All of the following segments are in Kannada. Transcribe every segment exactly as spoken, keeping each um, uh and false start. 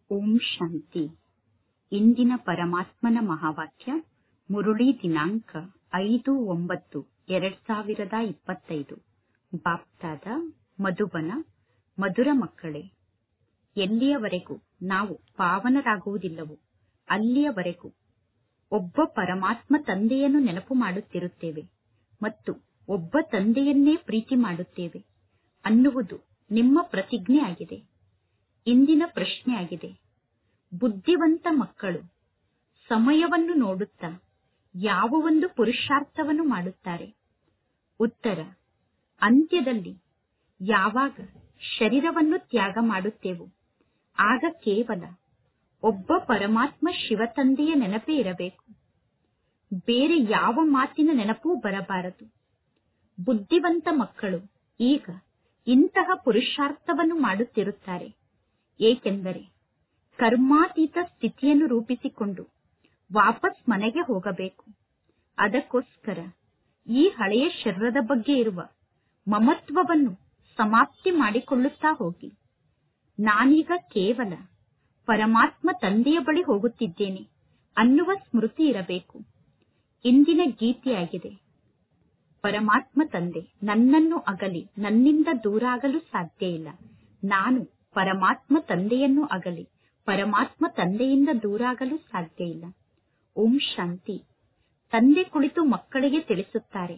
ಓಂ ಶಾಂತಿ. ಇಂದಿನ ಪರಮಾತ್ಮನ ಮಹಾವಾಕ್ಯ ಮುರುಳಿ ದಿನಾಂಕ ಐದು ಒಂಬತ್ತು ಎರಡ್ ಸಾವಿರದ ಇಪ್ಪತ್ತೈದು. ಬಾಪ್ತಾದ ಮಧುಬನ. ಮಧುರ ಮಕ್ಕಳೇ, ಎಲ್ಲಿಯವರೆಗೂ ನಾವು ಪಾವನರಾಗುವುದಿಲ್ಲವೋ ಅಲ್ಲಿಯವರೆಗೂ ಒಬ್ಬ ಪರಮಾತ್ಮ ತಂದೆಯನ್ನು ನೆನಪು ಮಾಡುತ್ತಿರುತ್ತೇವೆ ಮತ್ತು ಒಬ್ಬ ತಂದೆಯನ್ನೇ ಪ್ರೀತಿ ಮಾಡುತ್ತೇವೆ ಅನ್ನುವುದು ನಿಮ್ಮ ಪ್ರತಿಜ್ಞೆ ಆಗಿದೆ. ಇಂದಿನ ಪ್ರಶ್ನೆ ಆಗಿದೆ, ಬುದ್ಧಿವಂತ ಮಕ್ಕಳು ಸಮಯವನ್ನು ನೋಡುತ್ತಾ ಯಾವ ಒಂದು ಪುರುಷಾರ್ಥವನ್ನು ಮಾಡುತ್ತಾರೆ? ಉತ್ತರ, ಅಂತ್ಯದಲ್ಲಿ ಯಾವಾಗ ಶರೀರವನ್ನು ತ್ಯಾಗ ಮಾಡುತ್ತೇವೋ ಆಗ ಕೇವಲ ಒಬ್ಬ ಪರಮಾತ್ಮ ಶಿವತಂದೆಯ ನೆನಪೇ ಇರಬೇಕು. ಬೇರೆ ಯಾವ ಮಾತಿನ ನೆನಪೂ ಬರಬಾರದು. ಬುದ್ಧಿವಂತ ಮಕ್ಕಳು ಈಗ ಇಂತಹ ಪುರುಷಾರ್ಥವನ್ನು ಮಾಡುತ್ತಿರುತ್ತಾರೆ, ಏಕೆಂದರೆ ಕರ್ಮಾತೀತ ಸ್ಥಿತಿಯನ್ನು ರೂಪಿಸಿಕೊಂಡು ವಾಪಸ್ ಮನೆಗೆ ಹೋಗಬೇಕು. ಅದಕ್ಕೋಸ್ಕರ ಈ ಹಳೆಯ ಶರೀರದ ಬಗ್ಗೆ ಇರುವ ಮಮತ್ವವನ್ನು ಸಮಾಪ್ತಿ ಮಾಡಿಕೊಳ್ಳುತ್ತಾ ಹೋಗಿ. ನಾನೀಗ ಕೇವಲ ಪರಮಾತ್ಮ ತಂದೆಯ ಬಳಿ ಹೋಗುತ್ತಿದ್ದೇನೆ ಅನ್ನುವ ಸ್ಮೃತಿ ಇರಬೇಕು. ಇಂದಿನ ಗೀತೆಯಾಗಿದೆ, ಪರಮಾತ್ಮ ತಂದೆ ನನ್ನನ್ನು ಅಗಲಿ ನನ್ನಿಂದ ದೂರ ಆಗಲು ಸಾಧ್ಯ ಇಲ್ಲ, ನಾನು ಪರಮಾತ್ಮ ತಂದೆಯನ್ನು ಅಗಲಿ ಪರಮಾತ್ಮ ತಂದೆಯಿಂದ ದೂರ ಆಗಲು ಸಾಧ್ಯ ಇಲ್ಲ. ಓಂ ಶಾಂತಿ. ತಂದೆ ಕುಳಿತು ಮಕ್ಕಳಿಗೆ ತಿಳಿಸುತ್ತಾರೆ,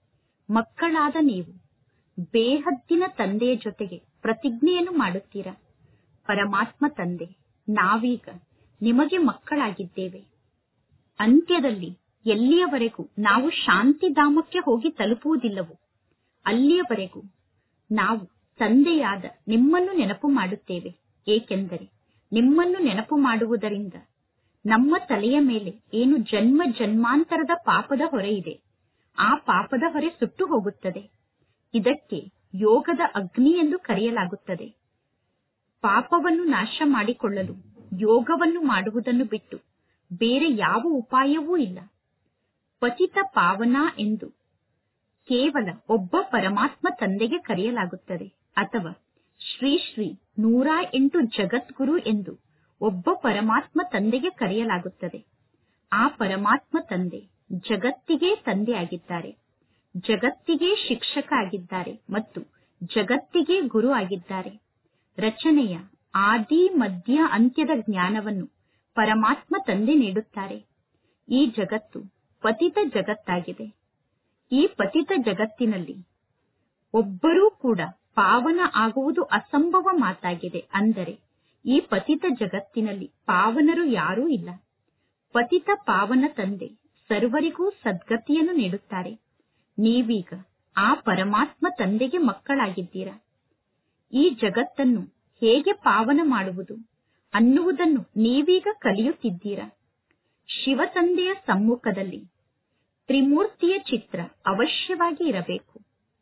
ಮಕ್ಕಳಾದ ನೀವು ಬೇಹದ್ದಿನ ತಂದೆಯ ಜೊತೆಗೆ ಪ್ರತಿಜ್ಞೆಯನ್ನು ಮಾಡುತ್ತೀರಾ. ಪರಮಾತ್ಮ ತಂದೆ, ನಾವೀಗ ನಿಮಗೆ ಮಕ್ಕಳಾಗಿದ್ದೇವೆ. ಅಂತ್ಯದಲ್ಲಿ ಎಲ್ಲಿಯವರೆಗೂ ನಾವು ಶಾಂತಿಧಾಮಕ್ಕೆ ಹೋಗಿ ತಲುಪುವುದಿಲ್ಲವೋ ಅಲ್ಲಿಯವರೆಗೂ ನಾವು ತಂದೆಯಾದ ನಿಮ್ಮನ್ನು ನೆನಪು ಮಾಡುತ್ತೇವೆ. ಏಕೆಂದರೆ ನಿಮ್ಮನ್ನು ನೆನಪು ಮಾಡುವುದರಿಂದ ನಮ್ಮ ತಲೆಯ ಮೇಲೆ ಏನು ಜನ್ಮ ಜನ್ಮಾಂತರದ ಪಾಪದ ಹೊರೆ ಇದೆ, ಆ ಪಾಪದ ಹೊರೆ ಸುಟ್ಟು ಹೋಗುತ್ತದೆ. ಇದಕ್ಕೆ ಯೋಗದ ಅಗ್ನಿ ಎಂದು ಕರೆಯಲಾಗುತ್ತದೆ. ಪಾಪವನ್ನು ನಾಶ ಮಾಡಿಕೊಳ್ಳಲು ಯೋಗವನ್ನು ಮಾಡುವುದನ್ನು ಬಿಟ್ಟು ಬೇರೆ ಯಾವ ಉಪಾಯವೂ ಇಲ್ಲ. ಪತಿತ ಪಾವನ ಎಂದು ಕೇವಲ ಒಬ್ಬ ಪರಮಾತ್ಮ ತಂದೆಗೆ ಕರೆಯಲಾಗುತ್ತದೆ, ಅಥವಾ ಶ್ರೀ ಶ್ರೀ ನೂರ ಎಂಟು ಜಗದ್ಗುರು ಎಂದು ಒಬ್ಬ ಪರಮಾತ್ಮ ತಂದೆಗೆ ಕರೆಯಲಾಗುತ್ತದೆ. ಆ ಪರಮಾತ್ಮ ತಂದೆ ಜಗತ್ತಿಗೆ ತಂದೆ ಆಗಿದ್ದಾರೆ, ಜಗತ್ತಿಗೆ ಶಿಕ್ಷಕ ಆಗಿದ್ದಾರೆ ಮತ್ತು ಜಗತ್ತಿಗೆ ಗುರು ಆಗಿದ್ದಾರೆ. ರಚನೆಯ ಆದಿ ಮಧ್ಯ ಅಂತ್ಯದ ಜ್ಞಾನವನ್ನು ಪರಮಾತ್ಮ ತಂದೆ ನೀಡುತ್ತಾರೆ. ಈ ಜಗತ್ತು ಪತಿತ ಜಗತ್ತಾಗಿದೆ. ಈ ಪತಿತ ಜಗತ್ತಿನಲ್ಲಿ ಒಬ್ಬರೂ ಕೂಡ ಪಾವನ ಆಗುವುದು ಅಸಂಭವ ಮಾತಾಗಿದೆ. ಅಂದರೆ ಈ ಪತಿತ ಜಗತ್ತಿನಲ್ಲಿ ಪಾವನರು ಯಾರೂ ಇಲ್ಲ. ಪತಿತ ಪಾವನ ತಂದೆ ಸರ್ವರಿಗೂ ಸದ್ಗತಿಯನ್ನು ನೀಡುತ್ತಾರೆ. ನೀವೀಗ ಆ ಪರಮಾತ್ಮ ತಂದೆಗೆ ಮಕ್ಕಳಾಗಿದ್ದೀರಾ. ಈ ಜಗತ್ತನ್ನು ಹೇಗೆ ಪಾವನ ಮಾಡುವುದು ಅನ್ನುವುದನ್ನು ನೀವೀಗ ಕಲಿಯುತ್ತಿದ್ದೀರಾ. ಶಿವತಂದೆಯ ಸಮ್ಮುಖದಲ್ಲಿ ತ್ರಿಮೂರ್ತಿಯ ಚಿತ್ರ ಅವಶ್ಯವಾಗಿ ಇರಬೇಕು.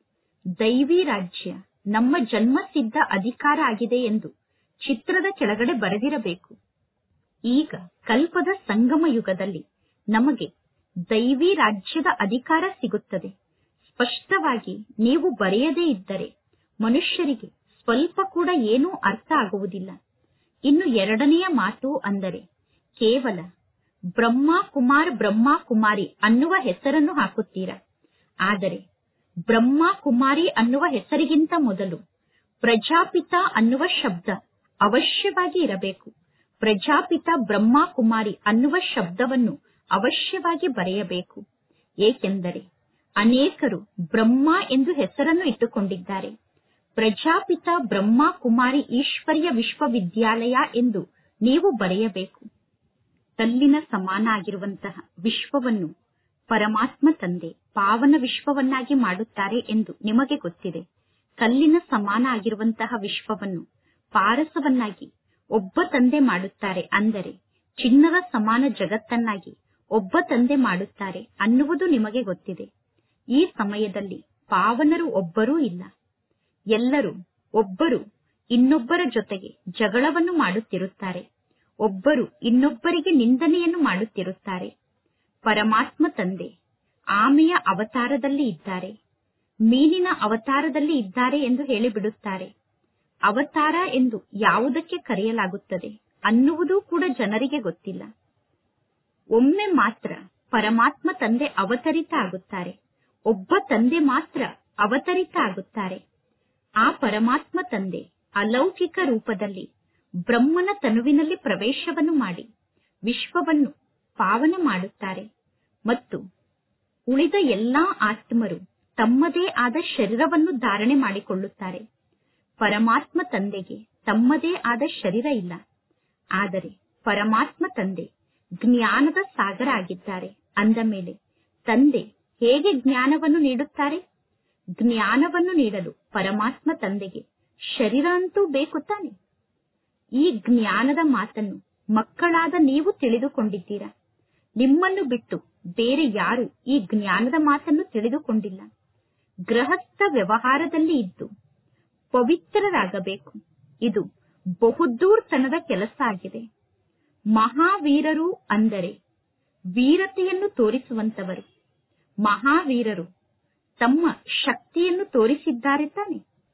ದೈವಿ ರಾಜ್ಯ ನಮ್ಮ ಜನ್ಮಸಿದ್ಧ ಅಧಿಕಾರ ಆಗಿದೆ ಎಂದು ಚಿತ್ರದ ಕೆಳಗಡೆ ಬರೆದಿರಬೇಕು. ಈಗ ಕಲ್ಪದ ಸಂಗಮ ಯುಗದಲ್ಲಿ ನಮಗೆ ದೈವಿ ರಾಜ್ಯದ ಅಧಿಕಾರ ಸಿಗುತ್ತದೆ. ಸ್ಪಷ್ಟವಾಗಿ ನೀವು ಬರೆಯದೇ ಇದ್ದರೆ ಮನುಷ್ಯರಿಗೆ ಸ್ವಲ್ಪ ಕೂಡ ಏನೂ ಅರ್ಥ ಆಗುವುದಿಲ್ಲ. ಇನ್ನು ಎರಡನೆಯ ಮಾತು ಅಂದರೆ ಕೇವಲ ಬ್ರಹ್ಮ ಕುಮಾರ್ ಬ್ರಹ್ಮ ಕುಮಾರಿ ಅನ್ನುವ ಹೆಸರನ್ನು ಹಾಕುತ್ತೀರಾ. ಆದರೆ ಬ್ರಹ್ಮ ಕುಮಾರಿ ಅನ್ನುವ ಹೆಸರಿಗಿಂತ ಮೊದಲು ಪ್ರಜಾಪಿತ ಅನ್ನುವ ಶಬ್ದ ಅವಶ್ಯವಾಗಿ ಇರಬೇಕು. ಪ್ರಜಾಪಿತ ಬ್ರಹ್ಮ ಕುಮಾರಿ ಅನ್ನುವ ಶಬ್ದವನ್ನು ಅವಶ್ಯವಾಗಿ ಬರೆಯಬೇಕು. ಏಕೆಂದರೆ ಅನೇಕರು ಬ್ರಹ್ಮ ಎಂದು ಹೆಸರನ್ನು ಇಟ್ಟುಕೊಂಡಿದ್ದಾರೆ. ಪ್ರಜಾಪಿತ ಬ್ರಹ್ಮ ಕುಮಾರಿ ಈಶ್ವರ್ಯ ವಿಶ್ವವಿದ್ಯಾಲಯ ಎಂದು ನೀವು ಬರೆಯಬೇಕು. ಕಲ್ಲಿನ ಸಮಾನ ಆಗಿರುವಂತಹ ವಿಶ್ವವನ್ನು ಪರಮಾತ್ಮ ತಂದೆ ಪಾವನ ವಿಶ್ವವನ್ನಾಗಿ ಮಾಡುತ್ತಾರೆ ಎಂದು ನಿಮಗೆ ಗೊತ್ತಿದೆ. ಕಲ್ಲಿನ ಸಮಾನ ಆಗಿರುವಂತಹ ವಿಶ್ವವನ್ನು ಪಾರಸವನ್ನಾಗಿ ಒಬ್ಬ ತಂದೆ ಮಾಡುತ್ತಾರೆ. ಅಂದರೆ ಚಿನ್ನದ ಸಮಾನ ಜಗತ್ತನ್ನಾಗಿ ಒಬ್ಬ ತಂದೆ ಮಾಡುತ್ತಾರೆ ಅನ್ನುವುದು ನಿಮಗೆ ಗೊತ್ತಿದೆ. ಈ ಸಮಯದಲ್ಲಿ ಪಾವನರು ಒಬ್ಬರೂ ಇಲ್ಲ. ಎಲ್ಲರೂ ಒಬ್ಬರು ಇನ್ನೊಬ್ಬರ ಜೊತೆಗೆ ಜಗಳವನ್ನು ಮಾಡುತ್ತಿರುತ್ತಾರೆ. ಒಬ್ಬರು ಇನ್ನೊಬ್ಬರಿಗೆ ನಿಂದನೆಯನ್ನು ಮಾಡುತ್ತಿರುತ್ತಾರೆ. ಪರಮಾತ್ಮ ತಂದೆ ಆಮೆಯ ಅವತಾರದಲ್ಲಿ ಇದ್ದಾರೆ, ಮೀನಿನ ಅವತಾರದಲ್ಲಿ ಇದ್ದಾರೆ ಎಂದು ಹೇಳಿಬಿಡುತ್ತಾರೆ. ಅವತಾರ ಎಂದು ಯಾವುದಕ್ಕೆ ಕರೆಯಲಾಗುತ್ತದೆ? ಅನ್ನುವುದೂ ಕೂಡ ಜನರಿಗೆ ಗೊತ್ತಿಲ್ಲ. ಒಮ್ಮೆ ಮಾತ್ರ ಪರಮಾತ್ಮ ತಂದೆ ಅವತರಿತ ಆಗುತ್ತಾರೆ. ಒಬ್ಬ ತಂದೆ ಮಾತ್ರ ಅವತರಿತ ಆಗುತ್ತಾರೆ. ಆ ಪರಮಾತ್ಮ ತಂದೆ ಅಲೌಕಿಕ ರೂಪದಲ್ಲಿ ಬ್ರಹ್ಮನ ತನುವಿನಲ್ಲಿ ಪ್ರವೇಶವನ್ನು ಮಾಡಿ ವಿಶ್ವವನ್ನು ಪಾವನ ಮಾಡುತ್ತಾರೆ ಮತ್ತು ಉಳಿದ ಎಲ್ಲಾ ಆತ್ಮರು ತಮ್ಮದೇ ಆದ ಶರೀರವನ್ನು ಧಾರಣೆ ಮಾಡಿಕೊಳ್ಳುತ್ತಾರೆ. ಪರಮಾತ್ಮ ತಂದೆಗೆ ತಮ್ಮದೇ ಆದ ಶರೀರ ಇಲ್ಲ. ಆದರೆ ಪರಮಾತ್ಮ ತಂದೆ ಜ್ಞಾನದ ಸಾಗರ ಆಗಿದ್ದಾರೆ. ಅಂದ ಮೇಲೆ ತಂದೆ ಹೇಗೆ ಜ್ಞಾನವನ್ನು ನೀಡುತ್ತಾರೆ? ಜ್ಞಾನವನ್ನು ನೀಡಲು ಪರಮಾತ್ಮ ತಂದೆಗೆ ಶರೀರ ಅಂತೂ ಬೇಕು ತಾನೆ. ಈ ಜ್ಞಾನದ ಮಾತನ್ನು ಮಕ್ಕಳಾದ ನೀವು ತಿಳಿದುಕೊಂಡಿದ್ದೀರಾ. ನಿಮ್ಮನ್ನು ಬಿಟ್ಟು ಬೇರೆ ಯಾರು ಈ ಜ್ಞಾನದ ಮಾತನ್ನು ತಿಳಿದುಕೊಂಡಿಲ್ಲ. ಗೃಹಸ್ಥ ವ್ಯವಹಾರದಲ್ಲಿ ಇದ್ದು ಪವಿತ್ರರಾಗಬೇಕು. ಇದು ಬಹುದೂರ್ತನದ ಕೆಲಸ ಆಗಿದೆ. ಮಹಾವೀರರು ಅಂದರೆ ವೀರತೆಯನ್ನು ತೋರಿಸುವಂತವರು. ಮಹಾವೀರರು ತಮ್ಮ ಶಕ್ತಿಯನ್ನು ತೋರಿಸಿದ್ದಾರೆ ತಾನೆ.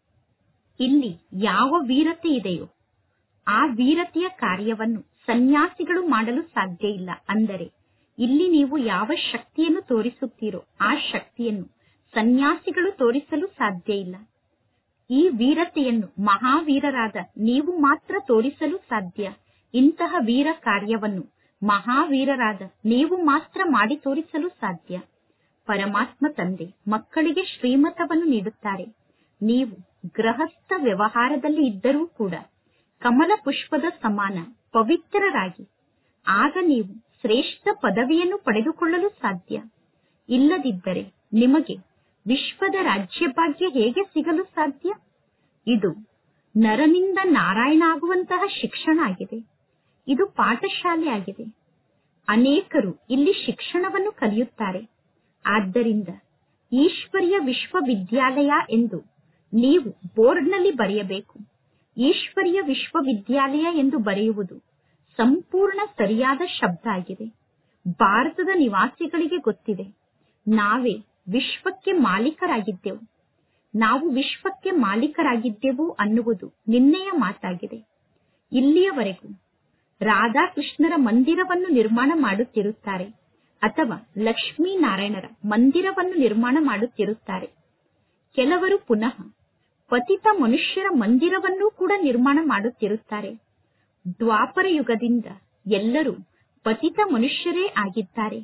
ಇಲ್ಲಿ ಯಾವ ವೀರತೆ ಇದೆಯೋ ಆ ವೀರತೆಯ ಕಾರ್ಯವನ್ನು ಸನ್ಯಾಸಿಗಳು ಮಾಡಲು ಸಾಧ್ಯ ಇಲ್ಲ. ಅಂದರೆ ಇಲ್ಲಿ ನೀವು ಯಾವ ಶಕ್ತಿಯನ್ನು ತೋರಿಸುತ್ತೀರೋ ಆ ಶಕ್ತಿಯನ್ನು ಸನ್ಯಾಸಿಗಳು ತೋರಿಸಲು ಸಾಧ್ಯ ಇಲ್ಲ. ಈ ವೀರತೆಯನ್ನು ಮಹಾವೀರರಾದ ನೀವು ಮಾತ್ರ ತೋರಿಸಲು ಸಾಧ್ಯ. ಇಂತಹ ವೀರ ಕಾರ್ಯವನ್ನು ಮಹಾವೀರರಾದ ನೀವು ಮಾತ್ರ ಮಾಡಿ ತೋರಿಸಲು ಸಾಧ್ಯ. ಪರಮಾತ್ಮ ತಂದೆ ಮಕ್ಕಳಿಗೆ ಶ್ರೀಮತವನ್ನು ನೀಡುತ್ತಾರೆ. ನೀವು ಗೃಹಸ್ಥ ವ್ಯವಹಾರದಲ್ಲಿ ಇದ್ದರೂ ಕೂಡ ಕಮಲ ಪುಷ್ಪದ ಸಮಾನ ಪವಿತ್ರರಾಗಿ, ಆಗ ನೀವು ಶ್ರೇಷ್ಠ ಪದವಿಯನ್ನು ಪಡೆದುಕೊಳ್ಳಲು ಸಾಧ್ಯ. ಇಲ್ಲದಿದ್ದರೆ ನಿಮಗೆ ವಿಶ್ವದ ರಾಜ್ಯಭಾಗ್ಯ ಹೇಗೆ ಸಿಗಲು ಸಾಧ್ಯ? ಇದು ನರನಿಂದ ನಾರಾಯಣ ಆಗುವಂತಹ ಶಿಕ್ಷಣ ಆಗಿದೆ. ಇದು ಪಾಠಶಾಲೆ ಆಗಿದೆ. ಅನೇಕರು ಇಲ್ಲಿ ಶಿಕ್ಷಣವನ್ನು ಕಲಿಯುತ್ತಾರೆ. ಆದ್ದರಿಂದ ಈಶ್ವರ್ಯ ವಿಶ್ವವಿದ್ಯಾಲಯ ಎಂದು ನೀವು ಬೋರ್ಡ್ನಲ್ಲಿ ಬರೆಯಬೇಕು. ಈಶ್ವರ್ಯ ವಿಶ್ವವಿದ್ಯಾಲಯ ಎಂದು ಬರೆಯುವುದು ಸಂಪೂರ್ಣ ಸರಿಯಾದ ಶಬ್ದ ಆಗಿದೆ. ಭಾರತದ ನಿವಾಸಿಗಳಿಗೆ ಗೊತ್ತಿದೆ, ನಾವೇ ವಿಶ್ವಕ್ಕೆ ಮಾಲೀಕರಾಗಿದ್ದೆವು. ನಾವು ವಿಶ್ವಕ್ಕೆ ಮಾಲೀಕರಾಗಿದ್ದೆವು ಅನ್ನುವುದು ನಿನ್ನೆಯ ಮಾತಾಗಿದೆ. ಇಲ್ಲಿಯವರೆಗೂ ರಾಧಾಕೃಷ್ಣರ ಮಂದಿರವನ್ನು ನಿರ್ಮಾಣ ಮಾಡುತ್ತಿರುತ್ತಾರೆ ಅಥವಾ ಲಕ್ಷ್ಮೀನಾರಾಯಣರ ಮಂದಿರವನ್ನು ನಿರ್ಮಾಣ ಮಾಡುತ್ತಿರುತ್ತಾರೆ. ಕೆಲವರು ಪುನಃ ಪತಿತ ಮನುಷ್ಯರ ಮಂದಿರವನ್ನೂ ಕೂಡ ನಿರ್ಮಾಣ ಮಾಡುತ್ತಿರುತ್ತಾರೆ. ದ್ವಾಪರ ಯುಗದಿಂದ ಎಲ್ಲರೂ ಪತಿತ ಮನುಷ್ಯರೇ ಆಗಿದ್ದಾರೆ.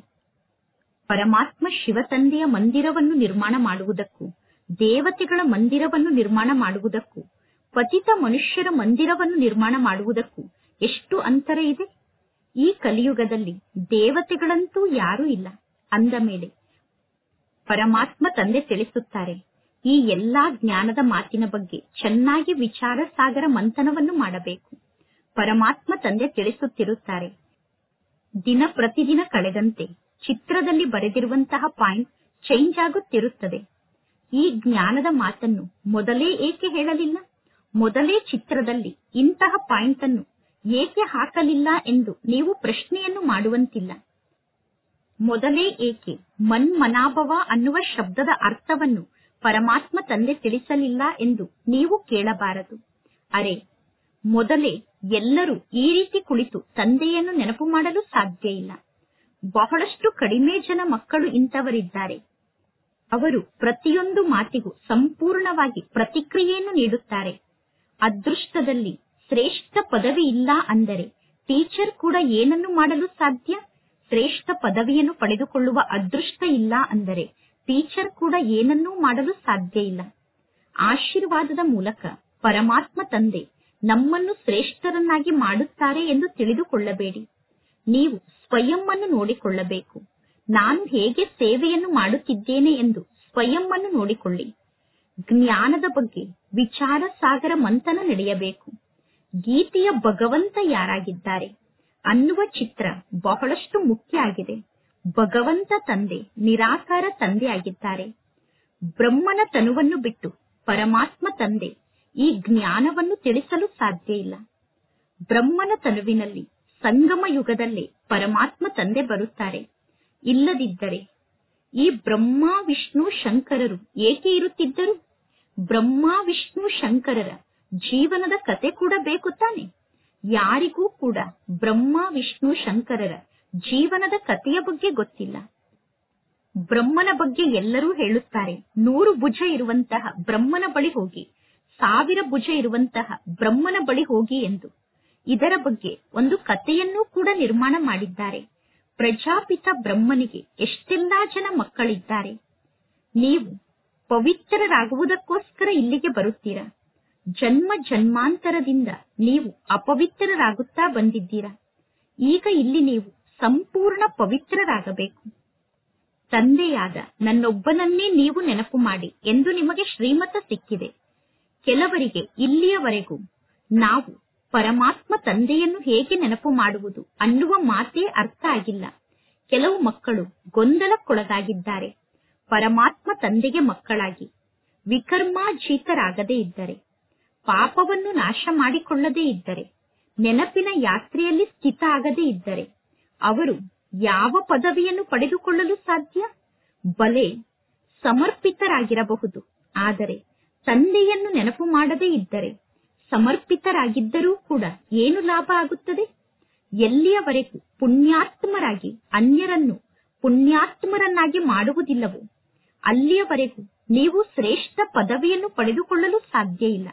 ಪರಮಾತ್ಮ ಶಿವತಂದೆಯ ಮಂದಿರವನ್ನು ನಿರ್ಮಾಣ ಮಾಡುವುದಕ್ಕೂ ದೇವತೆಗಳ ಮಂದಿರವನ್ನು ನಿರ್ಮಾಣ ಮಾಡುವುದಕ್ಕೂ ಪತಿತ ಮನುಷ್ಯರ ಮಂದಿರವನ್ನು ನಿರ್ಮಾಣ ಮಾಡುವುದಕ್ಕೂ ಎಷ್ಟು ಅಂತರ ಇದೆ? ಈ ಕಲಿಯುಗದಲ್ಲಿ ದೇವತೆಗಳಂತೂ ಯಾರೂ ಇಲ್ಲ. ಅಂದ ಮೇಲೆ ಪರಮಾತ್ಮ ತಂದೆ ತಿಳಿಸುತ್ತಾರೆ, ಈ ಎಲ್ಲಾ ಜ್ಞಾನದ ಮಾತಿನ ಬಗ್ಗೆ ಚೆನ್ನಾಗಿ ವಿಚಾರ ಸಾಗರ ಮಂಥನವನ್ನು ಮಾಡಬೇಕು. ಪರಮಾತ್ಮ ತಂದೆ ತಿಳಿಸುತ್ತಿರುತ್ತಾರೆ, ದಿನ ಪ್ರತಿದಿನ ಕಳೆದಂತೆ ಚಿತ್ರದಲ್ಲಿ ಬರೆದಿರುವಂತಹ ಪಾಯಿಂಟ್ ಚೇಂಜ್ ಆಗುತ್ತಿರುತ್ತದೆ. ಈ ಜ್ಞಾನದ ಮಾತನ್ನು ಮೊದಲೇ ಏಕೆ ಹೇಳಲಿಲ್ಲ? ಮೊದಲೇ ಚಿತ್ರದಲ್ಲಿ ಇಂತಹ ಪಾಯಿಂಟ್ ಅನ್ನು ಏಕೆ ಹಾಕಲಿಲ್ಲ ಎಂದು ನೀವು ಪ್ರಶ್ನೆಯನ್ನು ಮಾಡುವಂತಿಲ್ಲ. ಮೊದಲೇ ಏಕೆ ಮನ್ಮನಾಭವ ಅನ್ನುವ ಶಬ್ದದ ಅರ್ಥವನ್ನು ಪರಮಾತ್ಮ ತಂದೆ ತಿಳಿಸಲಿಲ್ಲ ಎಂದು ನೀವು ಕೇಳಬಾರದು. ಅರೆ, ಮೊದಲೇ ಎಲ್ಲರೂ ಈ ರೀತಿ ಕುಳಿತು ತಂದೆಯನ್ನು ನೆನಪು ಮಾಡಲು ಸಾಧ್ಯ ಇಲ್ಲ. ಬಹಳಷ್ಟು ಕಡಿಮೆ ಜನ ಮಕ್ಕಳು ಇಂಥವರಿದ್ದಾರೆ. ಅವರು ಪ್ರತಿಯೊಂದು ಮಾತಿಗೂ ಸಂಪೂರ್ಣವಾಗಿ ಪ್ರತಿಕ್ರಿಯೆಯನ್ನು ನೀಡುತ್ತಾರೆ. ಅದೃಷ್ಟದಲ್ಲಿ ಶ್ರೇಷ್ಠ ಪದವಿ ಇಲ್ಲ ಅಂದರೆ ಟೀಚರ್ ಕೂಡ ಏನನ್ನು ಮಾಡಲು ಸಾಧ್ಯ? ಶ್ರೇಷ್ಠ ಪದವಿಯನ್ನು ಪಡೆದುಕೊಳ್ಳುವ ಅದೃಷ್ಟ ಇಲ್ಲ ಅಂದರೆ ಟೀಚರ್ ಕೂಡ ಏನನ್ನೂ ಮಾಡಲು ಸಾಧ್ಯ ಇಲ್ಲ. ಆಶೀರ್ವಾದದ ಮೂಲಕ ಪರಮಾತ್ಮ ತಂದೆ ನಮ್ಮನ್ನು ಶ್ರೇಷ್ಠರನ್ನಾಗಿ ಮಾಡುತ್ತಾರೆ ಎಂದು ತಿಳಿದುಕೊಳ್ಳಬೇಡಿ. ನೀವು ಸ್ವಯಂ ಅನ್ನು ನೋಡಿಕೊಳ್ಳಬೇಕು. ನಾನು ಹೇಗೆ ಸೇವೆಯನ್ನು ಮಾಡುತ್ತಿದ್ದೇನೆ ಎಂದು ಸ್ವಯಂ ಅನ್ನು ನೋಡಿಕೊಳ್ಳಿ. ಜ್ಞಾನದ ಬಗ್ಗೆ ವಿಚಾರ ಸಾಗರ ಮಂಥನ ನಡೆಯಬೇಕು. ಗೀತೆಯ ಭಗವಂತ ಯಾರಾಗಿದ್ದಾರೆ ಅನ್ನುವ ಚಿತ್ರ ಬಹಳಷ್ಟು ಮುಖ್ಯ ಆಗಿದೆ. ಭಗವಂತ ತಂದೆ ನಿರಾಕಾರ ತಂದೆ ಆಗಿದ್ದಾರೆ. ಬ್ರಹ್ಮನ ತನುವನ್ನು ಬಿಟ್ಟು ಪರಮಾತ್ಮ ತಂದೆ ಈ ಜ್ಞಾನವನ್ನು ತಿಳಿಸಲು ಸಾಧ್ಯ ಇಲ್ಲ. ಬ್ರಹ್ಮನ ತನುವಿನಲ್ಲಿ ಸಂಗಮ ಯುಗದಲ್ಲೇ ಪರಮಾತ್ಮ ತಂದೆ ಬರುತ್ತಾರೆ. ಇಲ್ಲದಿದ್ದರೆ ಈ ಬ್ರಹ್ಮ ವಿಷ್ಣು ಶಂಕರರು ಏಕೆ ಇರುತ್ತಿದ್ದರು? ಬ್ರಹ್ಮ ವಿಷ್ಣು ಶಂಕರರ ಜೀವನದ ಕತೆ ಕೂಡ ಬೇಕು ತಾನೆ. ಯಾರಿಗೂ ಕೂಡ ಬ್ರಹ್ಮ ವಿಷ್ಣು ಶಂಕರರ ಜೀವನದ ಕಥೆಯ ಬಗ್ಗೆ ಗೊತ್ತಿಲ್ಲ. ಬ್ರಹ್ಮನ ಬಗ್ಗೆ ಎಲ್ಲರೂ ಹೇಳುತ್ತಾರೆ, ನೂರು ಭುಜ ಇರುವಂತಹ ಬ್ರಹ್ಮನ ಬಳಿ ಹೋಗಿ, ಸಾವಿರ ಭುಜ ಇರುವಂತಹ ಬ್ರಹ್ಮನ ಬಳಿ ಹೋಗಿ ಎಂದು. ಇದರ ಬಗ್ಗೆ ಒಂದು ಕಥೆಯನ್ನೂ ಕೂಡ ನಿರ್ಮಾಣ ಮಾಡಿದ್ದಾರೆ. ಪ್ರಜಾಪಿತ ಬ್ರಹ್ಮನಿಗೆ ಎಷ್ಟೆಲ್ಲಾ ಜನ ಮಕ್ಕಳಿದ್ದಾರೆ. ನೀವು ಪವಿತ್ರರಾಗುವುದಕ್ಕೋಸ್ಕರ ಇಲ್ಲಿಗೆ ಬರುತ್ತೀರಾ. ಜನ್ಮ ಜನ್ಮಾಂತರದಿಂದ ನೀವು ಅಪವಿತ್ರರಾಗುತ್ತಾ ಬಂದಿದ್ದೀರಾ. ಈಗ ಇಲ್ಲಿ ನೀವು ಸಂಪೂರ್ಣ ಪವಿತ್ರರಾಗಬೇಕು. ತಂದೆಯಾದ ನನ್ನೊಬ್ಬನನ್ನೇ ನೀವು ನೆನಪು ಮಾಡಿ ಎಂದು ನಿಮಗೆ ಶ್ರೀಮತ ಸಿಕ್ಕಿದೆ. ಕೆಲವರಿಗೆ ಇಲ್ಲಿಯವರೆಗೂ ನಾವು ಪರಮಾತ್ಮ ತಂದೆಯನ್ನು ಹೇಗೆ ನೆನಪು ಮಾಡುವುದು ಅನ್ನುವ ಮಾತೇ ಅರ್ಥ ಆಗಿಲ್ಲ. ಕೆಲವು ಮಕ್ಕಳು ಗೊಂದಲಕ್ಕೊಳಗಾಗಿದ್ದಾರೆ. ಪರಮಾತ್ಮ ತಂದೆಗೆ ಮಕ್ಕಳಾಗಿ ವಿಕರ್ಮಾಜೀತರಾಗದೇ ಇದ್ದರೆ, ಪಾಪವನ್ನು ನಾಶ ಮಾಡಿಕೊಳ್ಳದೇ ಇದ್ದರೆ, ನೆನಪಿನ ಯಾತ್ರೆಯಲ್ಲಿ ಸ್ಥಿತ ಆಗದೇ ಇದ್ದರೆ ಅವರು ಯಾವ ಪದವಿಯನ್ನು ಪಡೆದುಕೊಳ್ಳಲು ಸಾಧ್ಯ? ಬಲೆ ಸಮರ್ಪಿತರಾಗಿರಬಹುದು, ಆದರೆ ತಂದೆಯನ್ನು ನೆನಪು ಮಾಡದೇ ಇದ್ದರೆ ಸಮರ್ಪಿತರಾಗಿದ್ದರೂ ಕೂಡ ಏನು ಲಾಭ ಆಗುತ್ತದೆ? ಎಲ್ಲಿಯವರೆಗೂ ಪುಣ್ಯಾತ್ಮರಾಗಿ ಅನ್ಯರನ್ನು ಪುಣ್ಯಾತ್ಮರನ್ನಾಗಿ ಮಾಡುವುದಿಲ್ಲವೋ ಅಲ್ಲಿಯವರೆಗೂ ನೀವು ಶ್ರೇಷ್ಠ ಪದವಿಯನ್ನು ಪಡೆದುಕೊಳ್ಳಲು ಸಾಧ್ಯ ಇಲ್ಲ.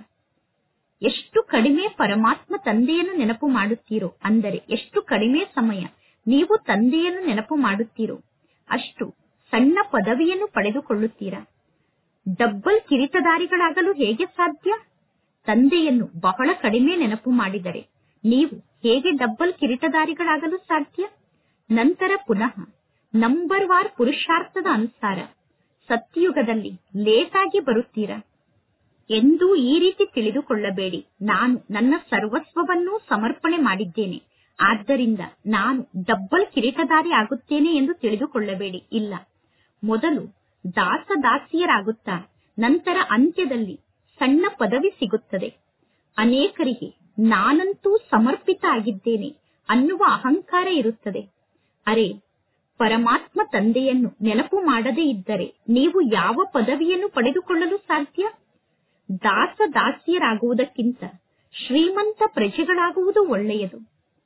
ಎಷ್ಟು ಕಡಿಮೆ ಪರಮಾತ್ಮ ತಂದೆಯನ್ನು ನೆನಪು ಮಾಡುತ್ತೀರೋ, ಅಂದರೆ ಎಷ್ಟು ಕಡಿಮೆ ಸಮಯ ನೀವು ತಂದೆಯನ್ನು ನೆನಪು ಮಾಡುತ್ತೀರೋ ಅಷ್ಟು ಸಣ್ಣ ಪದವಿಯನ್ನು ಪಡೆದುಕೊಳ್ಳುತ್ತೀರಾ. ಡಬ್ಬಲ್ ಕಿರೀಟಧಾರಿಗಳಾಗಲು ಹೇಗೆ ಸಾಧ್ಯ? ತಂದೆಯನ್ನು ಬಹಳ ಕಡಿಮೆ ನೆನಪು ಮಾಡಿದರೆ ನೀವು ಹೇಗೆ ಡಬ್ಬಲ್ ಕಿರೀಟಧಾರಿಗಳಾಗಲು ಸಾಧ್ಯ? ನಂತರ ಪುನಃ ನಂಬರ್ ವಾರ್ ಪುರುಷಾರ್ಥದ ಅನುಸಾರ ಸತ್ಯಯುಗದಲ್ಲಿ ಲೇಟಾಗಿ ಬರುತ್ತೀರಾ. ಎಂದೂ ಈ ರೀತಿ ತಿಳಿದುಕೊಳ್ಳಬೇಡಿ, ನಾನು ನನ್ನ ಸರ್ವಸ್ವವನ್ನೂ ಸಮರ್ಪಣೆ ಮಾಡಿದ್ದೇನೆ, ಆದ್ದರಿಂದ ನಾನು ಡಬ್ಬಲ್ ಕಿರೀಟಧಾರಿ ಆಗುತ್ತೇನೆ ಎಂದು ತಿಳಿದುಕೊಳ್ಳಬೇಡಿ. ಇಲ್ಲ, ಮೊದಲು ದಾಸದಾಸಿಯರಾಗುತ್ತಾ ನಂತರ ಅಂತ್ಯದಲ್ಲಿ ಸಣ್ಣ ಪದವಿ ಸಿಗುತ್ತದೆ. ಅನೇಕರಿಗೆ ನಾನಂತೂ ಸಮರ್ಪಿತ ಆಗಿದ್ದೇನೆ ಅನ್ನುವ ಅಹಂಕಾರ ಇರುತ್ತದೆ. ಅರೆ, ಪರಮಾತ್ಮ ತಂದೆಯನ್ನು ನೆನಪು ಮಾಡದೇ ಇದ್ದರೆ ನೀವು ಯಾವ ಪದವಿಯನ್ನು ಪಡೆದುಕೊಳ್ಳಲು ಸಾಧ್ಯ? ದಾಸದಾಸಿಯರಾಗುವುದಕ್ಕಿಂತ ಶ್ರೀಮಂತ ಪ್ರಜೆಗಳಾಗುವುದು ಒಳ್ಳೆಯದು.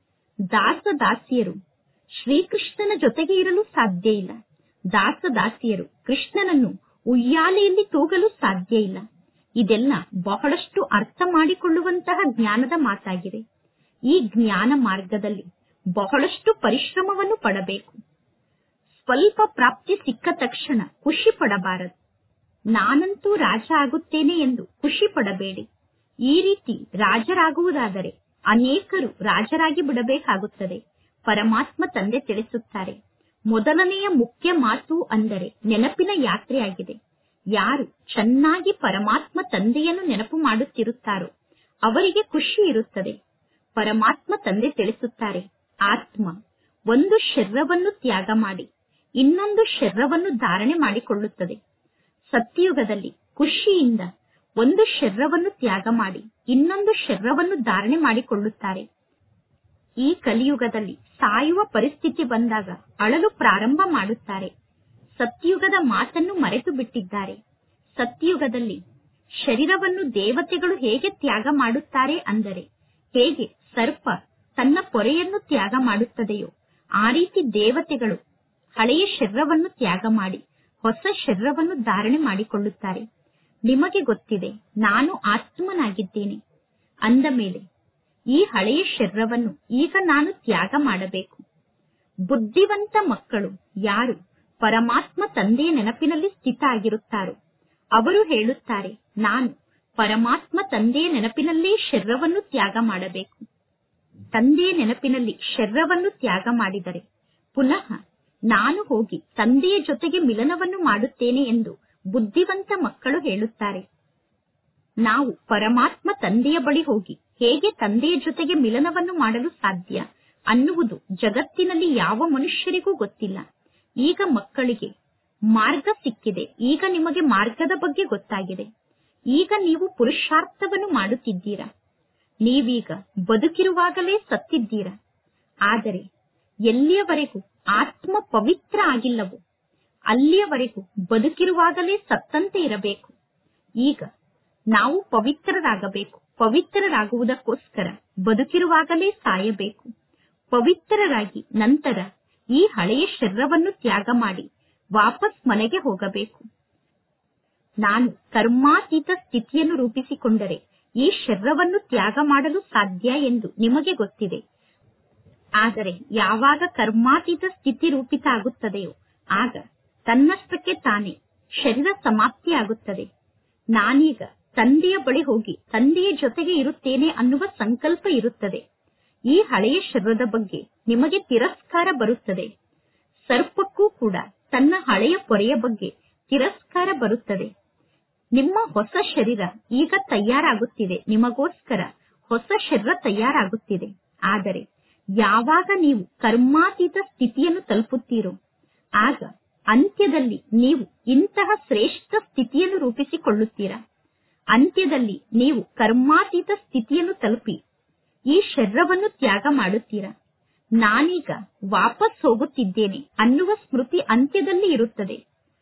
ದಾಸದಾಸಿಯರು ಶ್ರೀಕೃಷ್ಣನ ಜೊತೆಗೆ ಇರಲು ಸಾಧ್ಯ ಇಲ್ಲ. ದಾಸದಾಸಿಯರು ಕೃಷ್ಣನನ್ನು ಉಯ್ಯಾಲೆಯಲ್ಲಿ ತೂಗಲು ಸಾಧ್ಯ ಇಲ್ಲ. ಇದೆಲ್ಲ ಬಹಳಷ್ಟು ಅರ್ಥ ಮಾಡಿಕೊಳ್ಳುವಂತಹ ಜ್ಞಾನದ ಮಾತಾಗಿದೆ. ಈ ಜ್ಞಾನ ಮಾರ್ಗದಲ್ಲಿ ಬಹಳಷ್ಟು ಪರಿಶ್ರಮವನ್ನು ಪಡಬೇಕು. ಸ್ವಲ್ಪ ಪ್ರಾಪ್ತಿ ಸಿಕ್ಕ ತಕ್ಷಣ ಖುಷಿ ಪಡಬಾರದು. ನಾನಂತೂ ರಾಜ ಆಗುತ್ತೇನೆ ಎಂದು ಖುಷಿ ಪಡಬೇಡಿ. ಈ ರೀತಿ ರಾಜರಾಗುವುದಾದರೆ ಅನೇಕರು ರಾಜರಾಗಿ ಬಿಡಬೇಕಾಗುತ್ತದೆ. ಪರಮಾತ್ಮ ತಂದೆ ತಿಳಿಸುತ್ತಾರೆ, ಮೊದಲನೆಯ ಮುಖ್ಯ ಮಾತು ಅಂದರೆ ನೆನಪಿನ ಯಾತ್ರೆಯಾಗಿದೆ. ಯಾರು ಚೆನ್ನಾಗಿ ಪರಮಾತ್ಮ ತಂದೆಯನ್ನು ನೆನಪು ಮಾಡುತ್ತಿರುತ್ತಾರೋ ಅವರಿಗೆ ಖುಷಿ ಇರುತ್ತದೆ. ಪರಮಾತ್ಮ ತಂದೆ ತಿಳಿಸುತ್ತಾರೆ, ಆತ್ಮ ಒಂದು ಶರೀರವನ್ನು ತ್ಯಾಗ ಮಾಡಿ ಇನ್ನೊಂದು ಶರೀರವನ್ನು ಧಾರಣೆ ಮಾಡಿಕೊಳ್ಳುತ್ತದೆ. ಸತ್ಯಯುಗದಲ್ಲಿ ಖುಷಿಯಿಂದ ಒಂದು ಶರೀರವನ್ನು ತ್ಯಾಗ ಮಾಡಿ ಇನ್ನೊಂದು ಶರೀರವನ್ನು ಧಾರಣೆ ಮಾಡಿಕೊಳ್ಳುತ್ತಾರೆ. ಈ ಕಲಿಯುಗದಲ್ಲಿ ಸಾಯುವ ಪರಿಸ್ಥಿತಿ ಬಂದಾಗ ಅಳಲು ಪ್ರಾರಂಭ ಮಾಡುತ್ತಾರೆ. ಸತ್ಯಯುಗದ ಮಾತನ್ನು ಮರೆತು ಬಿಟ್ಟಿದ್ದಾರೆ. ಸತ್ಯಯುಗದಲ್ಲಿ ಶರೀರವನ್ನು ದೇವತೆಗಳು ಹೇಗೆ ತ್ಯಾಗ ಮಾಡುತ್ತಾರೆ ಅಂದರೆ, ಹೇಗೆ ಸರ್ಪ ತನ್ನ ಪೊರೆಯನ್ನು ತ್ಯಾಗ ಮಾಡುತ್ತದೆಯೋ ಆ ರೀತಿ ದೇವತೆಗಳು ಹಳೆಯ ಶರೀರವನ್ನು ತ್ಯಾಗ ಮಾಡಿ ಹೊಸ ಶರೀರವನ್ನು ಧಾರಣೆ ಮಾಡಿಕೊಳ್ಳುತ್ತಾರೆ. ನಿಮಗೆ ಗೊತ್ತಿದೆ, ನಾನು ಆತ್ಮನಾಗಿದ್ದೇನೆ ಅಂದ ಮೇಲೆ ಈ ಹಳೆಯ ಶರೀರವನ್ನು ಈಗ ನಾನು ತ್ಯಾಗ ಮಾಡಬೇಕು. ಬುದ್ಧಿವಂತ ಮಕ್ಕಳು ಯಾರು ಪರಮಾತ್ಮ ತಂದೆಯ ನೆನಪಿನಲ್ಲಿ ಸ್ಥಿತ ಆಗಿರುತ್ತಾರೋ ಅವರು ಹೇಳುತ್ತಾರೆ, ನಾನು ಪರಮಾತ್ಮ ತಂದೆಯ ನೆನಪಿನಲ್ಲೇ ಶರೀರವನ್ನು ತ್ಯಾಗ ಮಾಡಬೇಕು. ತಂದೆಯ ನೆನಪಿನಲ್ಲಿ ಶರೀರವನ್ನು ತ್ಯಾಗ ಮಾಡಿದರೆ ಪುನಃ ನಾನು ಹೋಗಿ ತಂದೆಯ ಜೊತೆಗೆ ಮಿಲನವನ್ನು ಮಾಡುತ್ತೇನೆ ಎಂದು ಬುದ್ಧಿವಂತ ಮಕ್ಕಳು ಹೇಳುತ್ತಾರೆ. ನಾವು ಪರಮಾತ್ಮ ತಂದೆಯ ಬಳಿ ಹೋಗಿ ಹೇಗೆ ತಂದೆಯ ಜೊತೆಗೆ ಮಿಲನವನ್ನು ಮಾಡಲು ಸಾಧ್ಯ ಅನ್ನುವುದು ಜಗತ್ತಿನಲ್ಲಿ ಯಾವ ಮನುಷ್ಯರಿಗೂ ಗೊತ್ತಿಲ್ಲ. ಈಗ ಮಕ್ಕಳಿಗೆ ಮಾರ್ಗ ಸಿಕ್ಕಿದೆ. ಈಗ ನಿಮಗೆ ಮಾರ್ಗದ ಬಗ್ಗೆ ಗೊತ್ತಾಗಿದೆ. ಈಗ ನೀವು ಪುರುಷಾರ್ಥವನ್ನು ಮಾಡುತ್ತಿದ್ದೀರಾ. ನೀವೀಗ ಬದುಕಿರುವಾಗಲೇ ಸತ್ತಿದ್ದೀರಾ. ಆದರೆ ಎಲ್ಲಿಯವರೆಗೂ ಆತ್ಮ ಪವಿತ್ರ ಆಗಿಲ್ಲವೋ ಅಲ್ಲಿಯವರೆಗೂ ಬದುಕಿರುವಾಗಲೇ ಸತ್ತಂತೆ ಇರಬೇಕು. ಈಗ ನಾವು ಪವಿತ್ರರಾಗಬೇಕು. ಪವಿತ್ರರಾಗುವುದಕ್ಕೋಸ್ಕರ ಬದುಕಿರುವಾಗಲೇ ಸಾಯಬೇಕು. ಪವಿತ್ರರಾಗಿ ನಂತರ ಈ ಹಳೆಯ ಶರೀರವನ್ನು ತ್ಯಾಗ ಮಾಡಿ ವಾಪಸ್ ಮನೆಗೆ ಹೋಗಬೇಕು. ನಾನು ಕರ್ಮಾತೀತ ಸ್ಥಿತಿಯನ್ನು ರೂಪಿಸಿಕೊಂಡರೆ ಈ ಶರೀರವನ್ನು ತ್ಯಾಗ ಮಾಡಲು ಸಾಧ್ಯ ಎಂದು ನಿಮಗೆ ಗೊತ್ತಿದೆ. ಆದರೆ ಯಾವಾಗ ಕರ್ಮಾತೀತ ಸ್ಥಿತಿ ರೂಪಿತ ಆಗುತ್ತದೆಯೋ ಆಗ ತನ್ನಷ್ಟಕ್ಕೆ ತಾನೇ ಶರೀರ ಸಮಾಪ್ತಿಯಾಗುತ್ತದೆ. ನಾನೀಗ ತಂದೆಯ ಬಳಿ ಹೋಗಿ ತಂದೆಯ ಜೊತೆಗೆ ಇರುತ್ತೇನೆ ಅನ್ನುವ ಸಂಕಲ್ಪ ಇರುತ್ತದೆ. ಈ ಹಳೆಯ ಶರೀರದ ಬಗ್ಗೆ ನಿಮಗೆ ತಿರಸ್ಕಾರ ಬರುತ್ತದೆ. ಸರ್ಪಕ್ಕೂ ಕೂಡ ತನ್ನ ಹಳೆಯ ಪೊರೆಯ ಬಗ್ಗೆ ತಿರಸ್ಕಾರ ಬರುತ್ತದೆ. ನಿಮ್ಮ ಹೊಸ ಶರೀರ ಈಗ ತಯಾರಾಗುತ್ತಿದೆ, ನಿಮಗೋಸ್ಕರ ಹೊಸ ಶರೀರ ತಯಾರಾಗುತ್ತಿದೆ. ಆದರೆ ಯಾವಾಗ ನೀವು ಕರ್ಮಾತೀತ ಸ್ಥಿತಿಯನ್ನು ತಲುಪುತ್ತೀರೋ ಆಗ ಅಂತ್ಯದಲ್ಲಿ ನೀವು ಇಂತಹ ಶ್ರೇಷ್ಠ ಸ್ಥಿತಿಯನ್ನು ರೂಪಿಸಿಕೊಳ್ಳುತ್ತೀರಾ. ಅಂತ್ಯದಲ್ಲಿ ನೀವು ಕರ್ಮಾತೀತ ಸ್ಥಿತಿಯನ್ನು ತಲುಪಿ ಈ ಶರೀರವನ್ನು ತ್ಯಾಗ ಮಾಡುತ್ತೀರಾ. ನಾನೀಗ ವಾಪಸ್ ಹೋಗುತ್ತಿದ್ದೇನೆ ಅನ್ನುವ ಸ್ಮೃತಿ ಅಂತ್ಯದಲ್ಲಿ ಇರುತ್ತದೆ.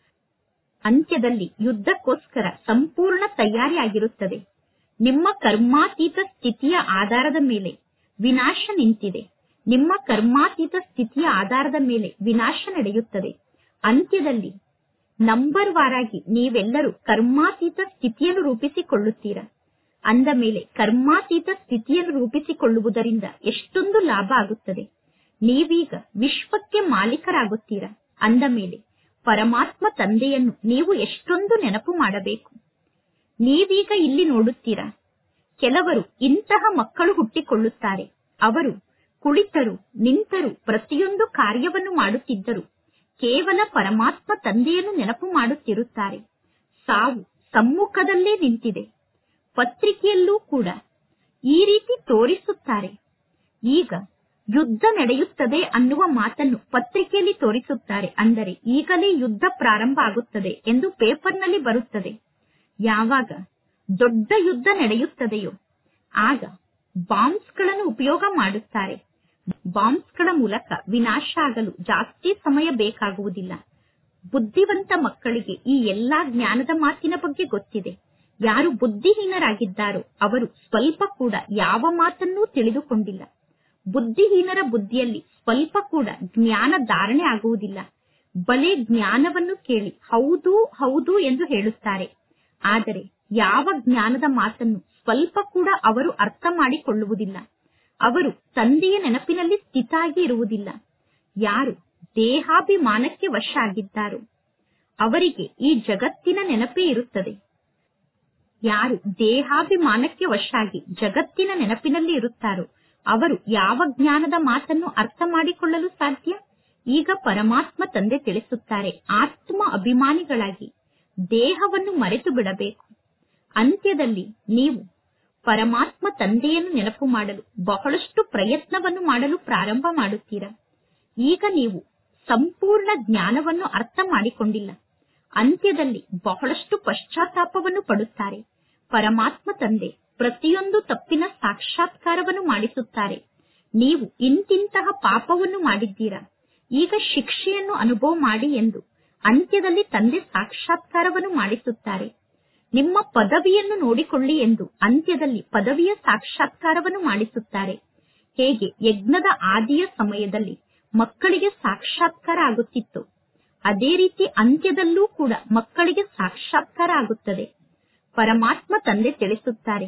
ಅಂತ್ಯದಲ್ಲಿ ಯುದ್ಧಕ್ಕೋಸ್ಕರ ಸಂಪೂರ್ಣ ತಯಾರಿಯಾಗಿರುತ್ತದೆ. ನಿಮ್ಮ ಕರ್ಮಾತೀತ ಸ್ಥಿತಿಯ ಆಧಾರದ ಮೇಲೆ ವಿನಾಶ ನಿಂತಿದೆ. ನಿಮ್ಮ ಕರ್ಮಾತೀತ ಸ್ಥಿತಿಯ ಆಧಾರದ ಮೇಲೆ ವಿನಾಶ ನಡೆಯುತ್ತದೆ. ಅಂತ್ಯದಲ್ಲಿ ನಂಬರ್ ವಾರಾಗಿ ನೀವೆಲ್ಲರೂ ಕರ್ಮಾತೀತ ಸ್ಥಿತಿಯನ್ನು ರೂಪಿಸಿಕೊಳ್ಳುತ್ತೀರಾ. ಅಂದ ಮೇಲೆ ಕರ್ಮಾತೀತ ಸ್ಥಿತಿಯನ್ನು ರೂಪಿಸಿಕೊಳ್ಳುವುದರಿಂದ ಎಷ್ಟೊಂದು ಲಾಭ ಆಗುತ್ತದೆ. ನೀವೀಗ ವಿಶ್ವಕ್ಕೆ ಮಾಲೀಕರಾಗುತ್ತೀರಾ. ಅಂದ ಮೇಲೆ ಪರಮಾತ್ಮ ತಂದೆಯನ್ನು ನೀವು ಎಷ್ಟೊಂದು ನೆನಪು ಮಾಡಬೇಕು. ನೀವೀಗ ಇಲ್ಲಿ ನೋಡುತ್ತೀರಾ, ಕೆಲವರು ಇಂತಹ ಮಕ್ಕಳು ಹುಟ್ಟಿಕೊಳ್ಳುತ್ತಾರೆ. ಅವರು ಕುಳಿತರು ನಿಂತರು ಪ್ರತಿಯೊಂದು ಕಾರ್ಯವನ್ನು ಮಾಡುತ್ತಿದ್ದರು ಕೇವಲ ಪರಮಾತ್ಮ ತಂದೆಯನ್ನು ನೆನಪು ಮಾಡುತ್ತಿರುತ್ತಾರೆ. ಸಾವು ಸಮ್ಮುಖದಲ್ಲೇ ನಿಂತಿದೆ. ಪತ್ರಿಕೆಯಲ್ಲೂ ಕೂಡ ಈ ರೀತಿ ತೋರಿಸುತ್ತಾರೆ. ಈಗ ಯುದ್ಧ ನಡೆಯುತ್ತದೆ ಅನ್ನುವ ಮಾತನ್ನು ಪತ್ರಿಕೆಯಲ್ಲಿ ತೋರಿಸುತ್ತಾರೆ. ಅಂದರೆ ಈಗಲೇ ಯುದ್ಧ ಪ್ರಾರಂಭ ಆಗುತ್ತದೆ ಎಂದು ಪೇಪರ್ನಲ್ಲಿ ಬರುತ್ತದೆ. ಯಾವಾಗ ದೊಡ್ಡ ಯುದ್ಧ ನಡೆಯುತ್ತದೆಯೋ ಆಗ ಬಾಂಬ್ಸ್ಗಳನ್ನು ಉಪಯೋಗ ಮಾಡುತ್ತಾರೆ. ಬಾಂಬ್ಸ್ಗಳ ಮೂಲಕ ವಿನಾಶ ಆಗಲು ಜಾಸ್ತಿ ಸಮಯ ಬೇಕಾಗುವುದಿಲ್ಲ. ಬುದ್ಧಿವಂತ ಮಕ್ಕಳಿಗೆ ಈ ಎಲ್ಲಾ ಜ್ಞಾನದ ಮಾತಿನ ಬಗ್ಗೆ ಗೊತ್ತಿದೆ. ಯಾರು ಬುದ್ಧಿಹೀನರಾಗಿದ್ದಾರೋ ಅವರು ಸ್ವಲ್ಪ ಕೂಡ ಯಾವ ಮಾತನ್ನೂ ತಿಳಿದುಕೊಂಡಿಲ್ಲ. ಬುದ್ಧಿಹೀನರ ಬುದ್ಧಿಯಲ್ಲಿ ಸ್ವಲ್ಪ ಕೂಡ ಜ್ಞಾನ ಧಾರಣೆ ಆಗುವುದಿಲ್ಲ. ಬಲೆ ಜ್ಞಾನವನ್ನು ಕೇಳಿ ಹೌದು ಹೌದು ಎಂದು ಹೇಳುತ್ತಾರೆ. ಆದರೆ ಯಾವ ಜ್ಞಾನದ ಮಾತನ್ನು ಸ್ವಲ್ಪ ಕೂಡ ಅವರು ಅರ್ಥ ಮಾಡಿಕೊಳ್ಳುವುದಿಲ್ಲ. ಅವರು ತಂದೆಯ ನೆನಪಿನಲ್ಲಿ ಸ್ಥಿತಾಗಿ ಇರುವುದಿಲ್ಲ. ಯಾರು ದೇಹಾಭಿಮಾನಕ್ಕೆ ವಶ ಆಗಿದ್ದಾರೋ ಅವರಿಗೆ ಈ ಜಗತ್ತಿನ ನೆನಪೇ ಇರುತ್ತದೆ. ಯಾರು ದೇಹಾಭಿಮಾನಕ್ಕೆ ವಶ ಆಗಿ ಜಗತ್ತಿನ ನೆನಪಿನಲ್ಲಿ ಇರುತ್ತಾರೋ ಅವರು ಯಾವ ಜ್ಞಾನದ ಮಾತನ್ನು ಅರ್ಥ ಮಾಡಿಕೊಳ್ಳಲು ಸಾಧ್ಯ? ಈಗ ಪರಮಾತ್ಮ ತಂದೆ ತಿಳಿಸುತ್ತಾರೆ, ಆತ್ಮ ಅಭಿಮಾನಿಗಳಾಗಿ ದೇಹವನ್ನು ಮರೆತು ಬಿಡಬೇಕು. ಅಂತ್ಯದಲ್ಲಿ ನೀವು ಪರಮಾತ್ಮ ತಂದೆಯನ್ನು ನೆನಪು ಮಾಡಲು ಬಹಳಷ್ಟು ಪ್ರಯತ್ನವನ್ನು ಮಾಡಲು ಪ್ರಾರಂಭ ಮಾಡುತ್ತೀರಾ. ಈಗ ನೀವು ಸಂಪೂರ್ಣ ಜ್ಞಾನವನ್ನು ಅರ್ಥ ಮಾಡಿಕೊಂಡಿಲ್ಲ. ಅಂತ್ಯದಲ್ಲಿ ಬಹಳಷ್ಟು ಪಶ್ಚಾತ್ತಾಪವನ್ನು ಪಡುತ್ತಾರೆ. ಪರಮಾತ್ಮ ತಂದೆ ಪ್ರತಿಯೊಂದು ತಪ್ಪಿನ ಸಾಕ್ಷಾತ್ಕಾರವನ್ನು ಮಾಡಿಸುತ್ತಾರೆ. ನೀವು ಇಂತಿಂತಹ ಪಾಪವನ್ನು ಮಾಡಿದ್ದೀರಾ, ಈಗ ಶಿಕ್ಷೆಯನ್ನು ಅನುಭವ ಮಾಡಿ ಎಂದು ಅಂತ್ಯದಲ್ಲಿ ತಂದೆ ಸಾಕ್ಷಾತ್ಕಾರವನ್ನು ಮಾಡಿಸುತ್ತಾರೆ. ನಿಮ್ಮ ಪದವಿಯನ್ನು ನೋಡಿಕೊಳ್ಳಿ ಎಂದು ಅಂತ್ಯದಲ್ಲಿ ಪದವಿಯ ಸಾಕ್ಷಾತ್ಕಾರವನ್ನು ಮಾಡಿಸುತ್ತಾರೆ. ಹೇಗೆ ಯಜ್ಞದ ಆದಿಯ ಸಮಯದಲ್ಲಿ ಮಕ್ಕಳಿಗೆ ಸಾಕ್ಷಾತ್ಕಾರ ಆಗುತ್ತಿತ್ತು, ಅದೇ ರೀತಿ ಅಂತ್ಯದಲ್ಲೂ ಕೂಡ ಮಕ್ಕಳಿಗೆ ಸಾಕ್ಷಾತ್ಕಾರ ಆಗುತ್ತದೆ. ಪರಮಾತ್ಮ ತಂದೆ ತಿಳಿಸುತ್ತಾರೆ,